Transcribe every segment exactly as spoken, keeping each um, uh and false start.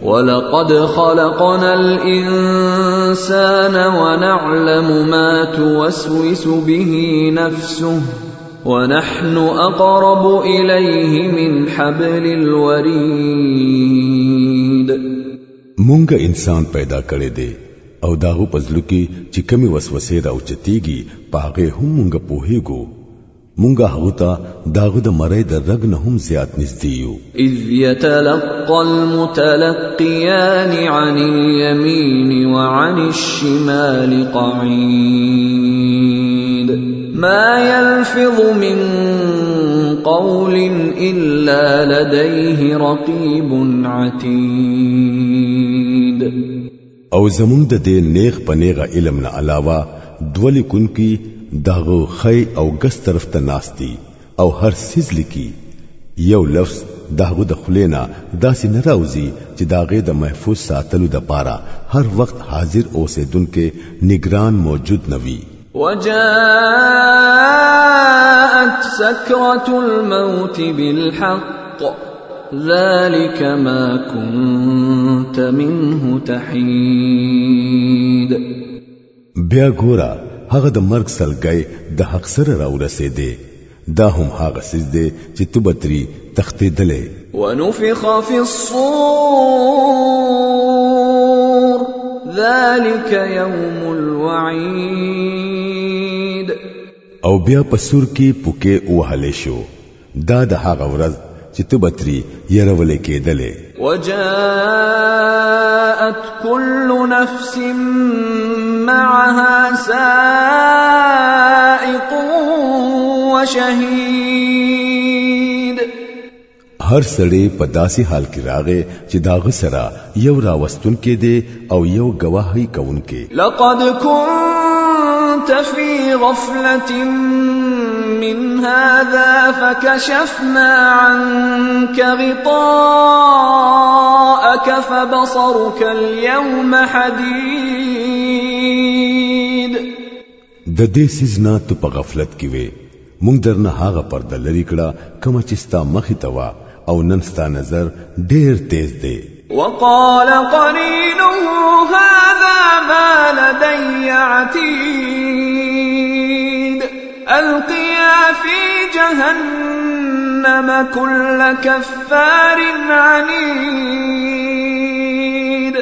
ولقد خلقنا الإنسان ونعلم ما توسوس به نفسه ونحن أقرب إليه من حبل الوريد. مونږ انسان پیدا کړی دی او داغو پزلو کې چې کمی وسوسې راوچتيږي پاغه هم مونږ پوهیږو. مونږه هغه ته داغه د مړې د رګ نه هم زیات نږدې یو. اذ يتلقى المتلقيان عن اليمين وعن الشمال قعيد ما يلفظ من قول إلا لديه رقيب عتيد. او زمونږ د دې نیغ پنیغه علم نه علاوه دولی کون کی داغو خی او گس طرف ته ناستی او هر سیز لکی یو لفظ داغو د خلینا داسې نه راوځي چې داغه د محفوظ ساتلو د پاره هر وخت حاضر اوسیدونکو نگران موجود نوي. وجاءت سكرة الموت بالحق ذلك ما كنت منه تحيد. بیا ګورا هغه د مرګ سلګي د حق سره راورسېده دا هم هغه سجده چې تو بتري تختیدلې. ونفخ في الصور ذلك يوم الوعيد. او بیا پسور کې پوکې وهلې شو دا د هغه ورځ چې تو بتري يرولې کېدلې. وجاءت كل نفس معها سائق وشهيد. هر سړی په داسې حال کې راغی چې داغه سره یو راوستون کې دی او یو گواهی کوون کې. لقد كنت في غفلة من هذا فكشفنا عنك غطاءك فبصرك اليوم حديد. د دې سيزنا ته په غفلت کې وې مونږ درنه هغه پرده لري کړه کوم چې ستا مخې ته وا او نن ستا نظر ډېر تیز دی. وقال قرينه هذا ما لدي عتيد. ألقيا في جهنم كل كفار عنيد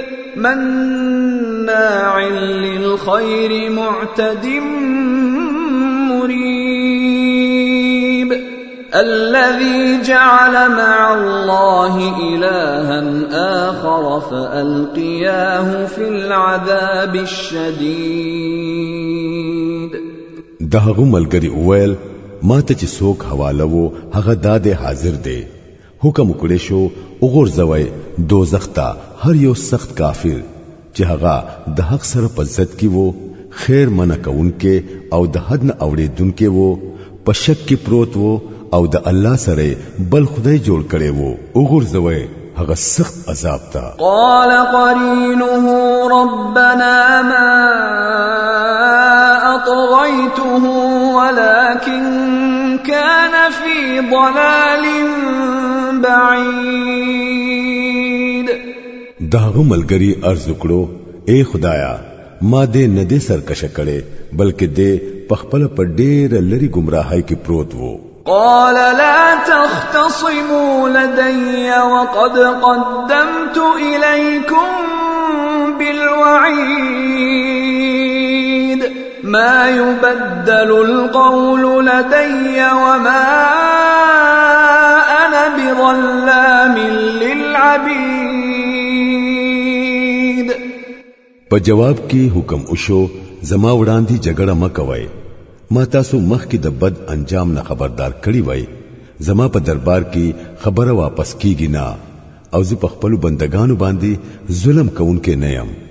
مناع للخير معتد مريب. الذي جعل مع الله إلها آخر فألقياه في العذاب الشديد. دهغه ملګری اویل ماته چې څوک حواله وو هغه داده حاضر دی. حکم کړی شو وګورځوي دوزخ ته هر یو سخت کافر چې هغه د حق سره په ضد کې وو خیر منع کوونکې او د حد نه اوریدونکې وو په شک کې پروت وو او د الله سره بل خدای جوړ کړي وو وګورځوي هغه سخت عذاب تا. قال قرينه ربنا ما أطغيته ولكن كان في ضلال بعيد. داغه ملګری عرض وکړو اے خدایا ما دې نه دې سرکشه کړي بلکې دې پخپل په ډېر لري گمراهۍ کې پروت وو. قال لا تختصموا لدي وقد قدمت إليكم بالوعيد ما يبدل القول لدي وما أنا بظلام للعبيد. په جواب کې حکم وشو زما وړاندې جګړه مکوئ ما تاسو مخ کې د بد انجام نه خبردار کړی وای زما په دربار کې خبره واپس کیږي نه او زه په خپل بندگانو باندې ظلم کوونکې نه یم.